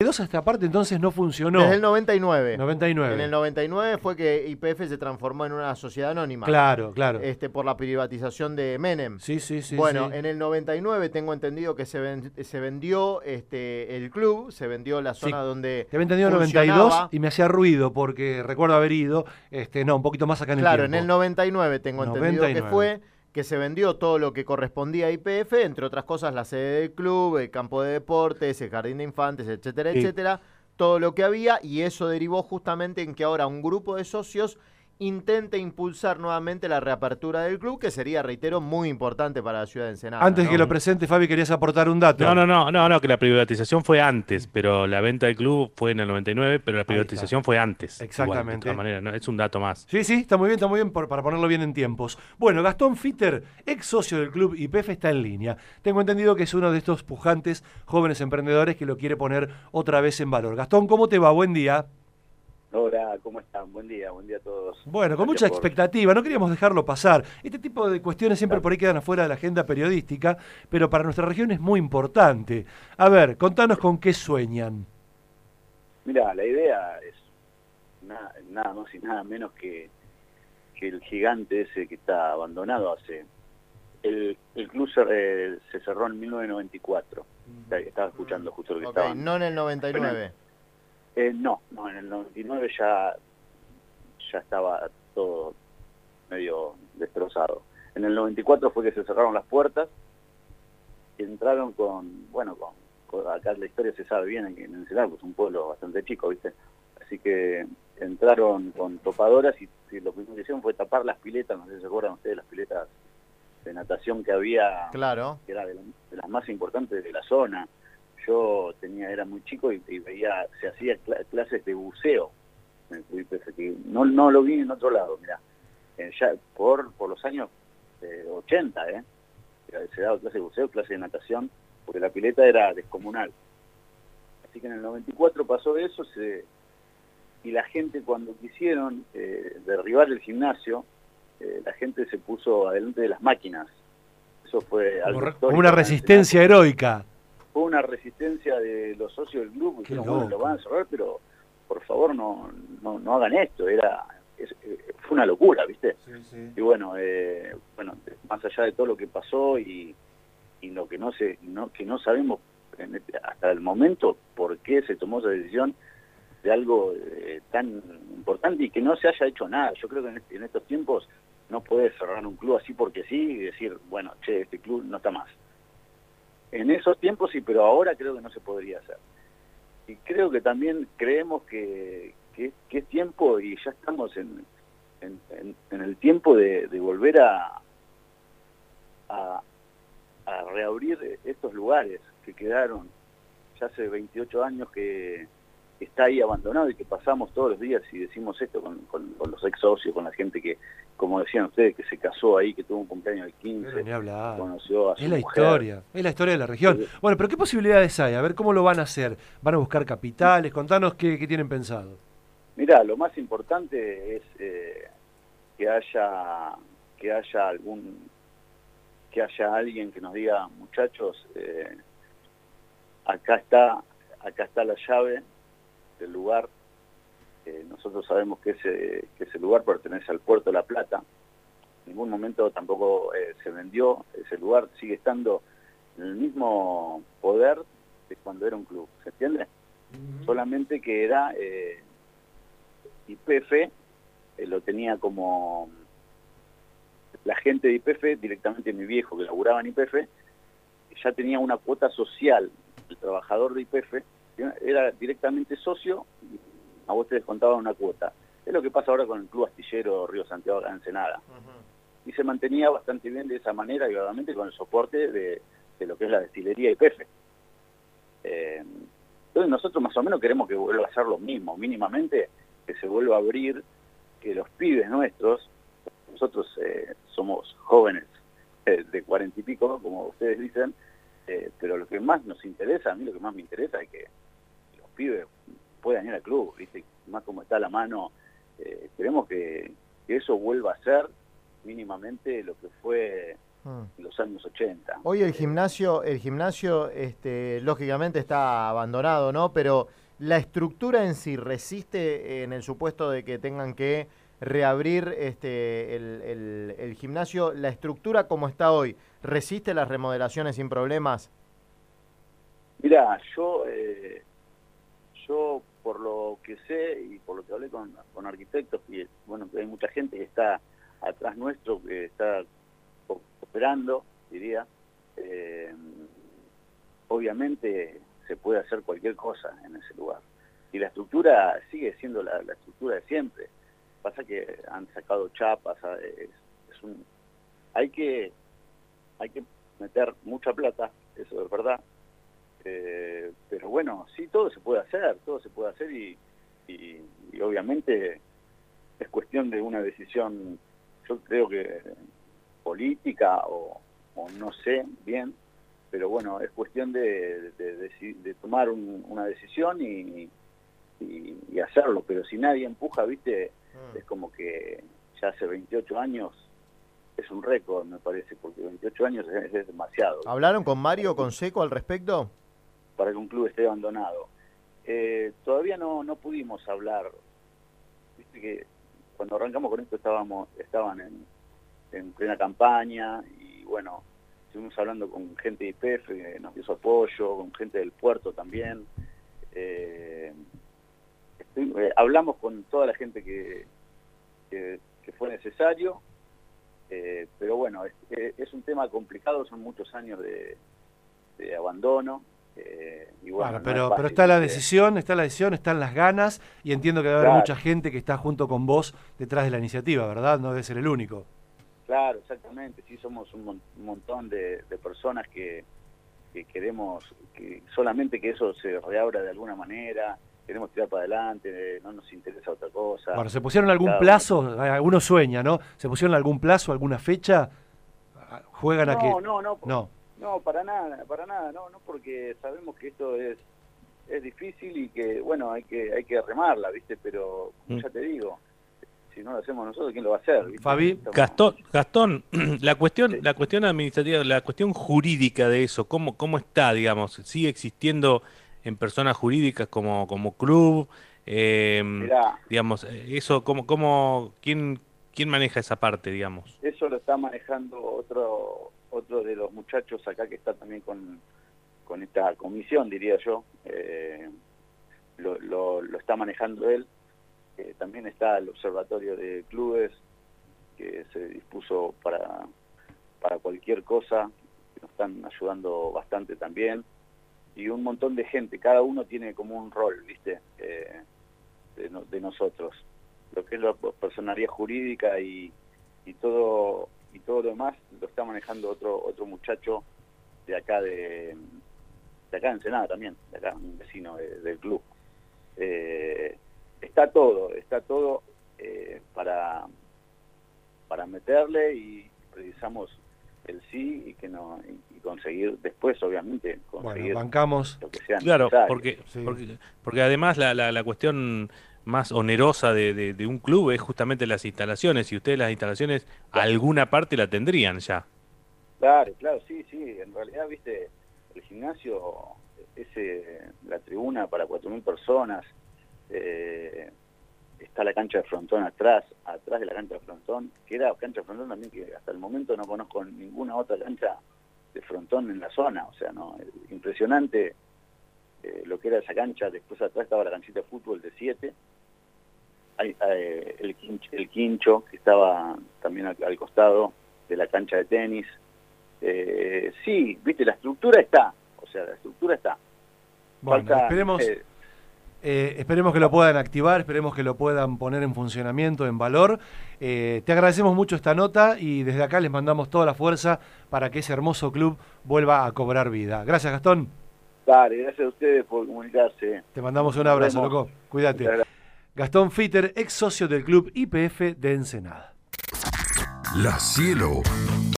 92 esta parte entonces no funcionó. Desde el 99. 99. En el 99 fue que YPF se transformó en una sociedad anónima. Claro, claro. Por la privatización de Menem. Sí, sí, sí. Bueno, sí. en el 99 tengo entendido que se vendió el club, se vendió la zona donde te había entendido en el 92 y me hacía ruido porque recuerdo haber ido, no, un poquito más acá en el tiempo. Claro, en el 99 tengo entendido que fue, que se vendió todo lo que correspondía a YPF, entre otras cosas la sede del club, el campo de deportes, el jardín de infantes, etcétera, etcétera, todo lo que había, y eso derivó justamente en que ahora un grupo de socios intente impulsar nuevamente la reapertura del club, que sería, reitero, muy importante para la ciudad de Ensenada. Antes de que lo presente, Fabi, querías aportar un dato. No, que la privatización fue antes, pero la venta del club fue en el 99, pero la privatización fue antes. Exactamente. Igual, de todas maneras, ¿no? Es un dato más. Sí, está muy bien, para ponerlo bien en tiempos. Bueno, Gastón Fitter, ex socio del club YPF, está en línea. Tengo entendido que es uno de estos pujantes jóvenes emprendedores que lo quiere poner otra vez en valor. Gastón, ¿cómo te va? Buen día. Hola, ¿cómo están? Buen día a todos. Bueno, con mucha expectativa, no queríamos dejarlo pasar. Este tipo de cuestiones siempre por ahí quedan afuera de la agenda periodística, pero para nuestra región es muy importante. A ver, contanos con qué sueñan. Mira, la idea es nada más y nada menos que el gigante ese que está abandonado hace... El club se cerró en 1994. Estaba escuchando justo lo que estaba. No en el 99. No, en el 99 ya estaba todo medio destrozado. En el 94 fue que se cerraron las puertas y entraron con acá la historia se sabe bien en Ensenada, pues es un pueblo bastante chico, ¿viste? Así que entraron con topadoras y lo primero que hicieron fue tapar las piletas, no sé si se acuerdan ustedes, las piletas de natación que había, claro, que era de las más importantes de la zona. Yo era muy chico y veía, se hacía clases de buceo en el Club YPF, que no lo vi en otro lado, mirá. Ya por los años 80, se daba clase de buceo, clase de natación, porque la pileta era descomunal. Así que en el 94 pasó eso, y la gente cuando quisieron derribar el gimnasio, la gente se puso adelante de las máquinas. Eso fue algo histórico, como una resistencia heroica. Fue una resistencia de los socios del club, que dijeron, bueno, lo van a cerrar, pero por favor no hagan esto. Fue una locura, ¿viste? Sí. Y bueno, más allá de todo lo que pasó y lo que no sabemos hasta el momento por qué se tomó esa decisión de algo tan importante y que no se haya hecho nada. Yo creo que en estos tiempos no puedes cerrar un club así porque sí y decir, bueno, este club no está más. En esos tiempos sí, pero ahora creo que no se podría hacer. Y creo que también creemos que es tiempo, y ya estamos en el tiempo de volver a reabrir estos lugares que quedaron ya hace 28 años que está ahí abandonado y que pasamos todos los días y decimos esto con los ex socios, con la gente que, como decían ustedes, que se casó ahí, que tuvo un cumpleaños del 15, conoció a su mujer. Es la historia de la región. Bueno, pero ¿qué posibilidades hay? A ver, ¿cómo lo van a hacer? ¿Van a buscar capitales? Contanos qué tienen pensado. Mirá, lo más importante es que haya alguien que nos diga, muchachos, acá está la llave del lugar. Nosotros sabemos que ese lugar pertenece al Puerto de La Plata. En ningún momento tampoco se vendió. Ese lugar sigue estando en el mismo poder de cuando era un club, ¿se entiende? Solamente que era YPF, lo tenía como la gente de YPF, directamente mi viejo que laburaba en YPF, ya tenía una cuota social. El trabajador de YPF era directamente socio y a vos te descontaban una cuota. Es lo que pasa ahora con el Club Astillero Río Santiago acá en Ensenada. Y se mantenía bastante bien de esa manera y obviamente con el soporte de lo que es la destilería YPF. Entonces nosotros más o menos queremos que vuelva a ser lo mismo, mínimamente que se vuelva a abrir, que los pibes nuestros, nosotros somos jóvenes de 40 y pico, como ustedes dicen, pero lo que más nos interesa, a mí lo que más me interesa es que los pibes puedan ir al club, ¿viste? Más como está la mano, queremos que eso vuelva a ser mínimamente lo que fue en los años 80. Hoy el gimnasio lógicamente está abandonado, ¿no? Pero la estructura en sí resiste en el supuesto de que tengan que reabrir el gimnasio. La estructura como está hoy, ¿resiste las remodelaciones sin problemas? Mirá, yo por lo que sé y por lo que hablé con arquitectos, y bueno, que hay mucha gente que está atrás nuestro, que está operando, diría, obviamente se puede hacer cualquier cosa en ese lugar. Y la estructura sigue siendo la estructura de siempre. Pasa que han sacado chapas, hay que meter mucha plata, eso es verdad. Pero bueno, sí, todo se puede hacer y obviamente es cuestión de una decisión, yo creo que política o no sé bien, pero bueno, es cuestión de tomar una decisión y hacerlo, pero si nadie empuja, viste, es como que ya hace 28 años es un récord, me parece, porque 28 años es demasiado. ¿Hablaron con Mario, con Seco al respecto? Para que un club esté abandonado. Todavía no pudimos hablar. Viste que cuando arrancamos con esto estaban en plena campaña y bueno, estuvimos hablando con gente de YPF que nos dio su apoyo, con gente del puerto también. Hablamos con toda la gente que fue necesario, pero bueno, es un tema complicado, son muchos años de abandono. Y bueno, pero está la decisión, están las ganas, y entiendo que debe haber mucha gente que está junto con vos detrás de la iniciativa, ¿verdad? No debe ser el único. Claro, exactamente, sí, somos un montón de personas que queremos solamente que eso se reabra de alguna manera, queremos tirar para adelante, no nos interesa otra cosa. Bueno, ¿se pusieron algún plazo? Uno sueña, ¿no? ¿Se pusieron algún plazo, alguna fecha? ¿Juegan a que...? No, para nada, no, porque sabemos que esto es difícil y que, bueno, hay que remarla, ¿viste? Pero, como ya te digo, si no lo hacemos nosotros, ¿quién lo va a hacer? ¿Viste? Fabi, Gastón, la cuestión administrativa, la cuestión jurídica de eso, ¿cómo está, digamos? ¿Sigue existiendo en personas jurídicas como club? Digamos, eso, ¿quién maneja esa parte, digamos? Eso lo está manejando otro de los muchachos acá que está también con esta comisión, diría yo. Lo está manejando él. También está el observatorio de clubes que se dispuso para cualquier cosa, que nos están ayudando bastante también, y un montón de gente, cada uno tiene como un rol, ¿viste? De nosotros, lo que es la personería jurídica y todo lo demás lo está manejando otro muchacho de acá de acá en Ensenada también, de acá, un vecino del club. Está todo para meterle, y precisamos el sí y conseguir después, obviamente, conseguir, bueno, bancamos lo que sea claro, necesario. porque además la cuestión más onerosa de un club es justamente las instalaciones, y ustedes las instalaciones alguna parte la tendrían ya. Claro, sí, en realidad, viste, el gimnasio es la tribuna para 4.000 personas, está la cancha de frontón atrás de la cancha de frontón, que era cancha de frontón también, que hasta el momento no conozco ninguna otra cancha de frontón en la zona, o sea, no, impresionante lo que era esa cancha. Después atrás estaba la canchita de fútbol de 7, el quincho que estaba también al costado de la cancha de tenis. Sí, viste, la estructura está, Bueno, falta, esperemos que lo puedan activar, esperemos que lo puedan poner en funcionamiento, en valor. Te agradecemos mucho esta nota y desde acá les mandamos toda la fuerza para que ese hermoso club vuelva a cobrar vida. Gracias, Gastón. Dale, gracias a ustedes por comunicarse. Te mandamos un abrazo, loco. Cuídate. Gastón Fitter, ex socio del club YPF de Ensenada. La Cielo.